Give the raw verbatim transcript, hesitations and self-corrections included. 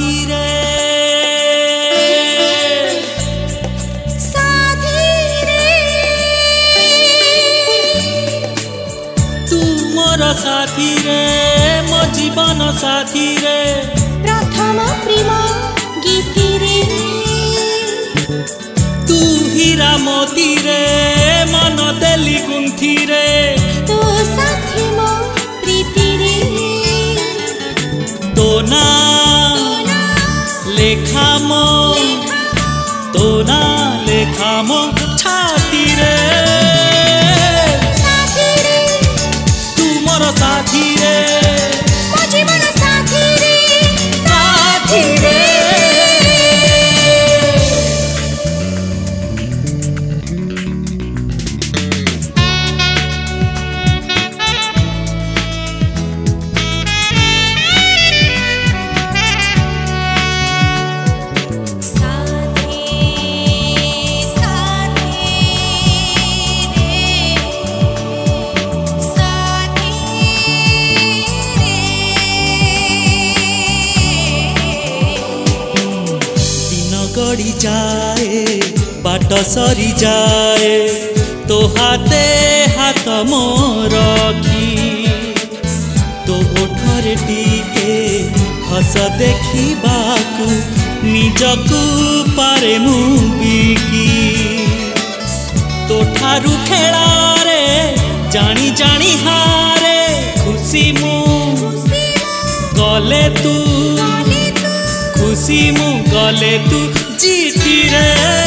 साथी रे साथी रे तू मोर साथी रे मो जीवन साथी रे प्रथम प्रेम गीति रे तू हीरा मोती रे मन देली गुंथी रे तो साथी मो प्रीति रे तो ना लेखा मो तो ना लेखा मो छाती रे साथी रे तू मोर साथी रे मो जीवन साथी रे साथी रे गड़ी जाए बाट सरी जाए तो हाथे हाथ मोर रखी तो ओठरे टीके हस देखिबाकू निजकू पारे मु बिकी तो ठारू खेलारे जानी जानी हारे खुशी मु गले तू खुशी मु गले तू जीती रे।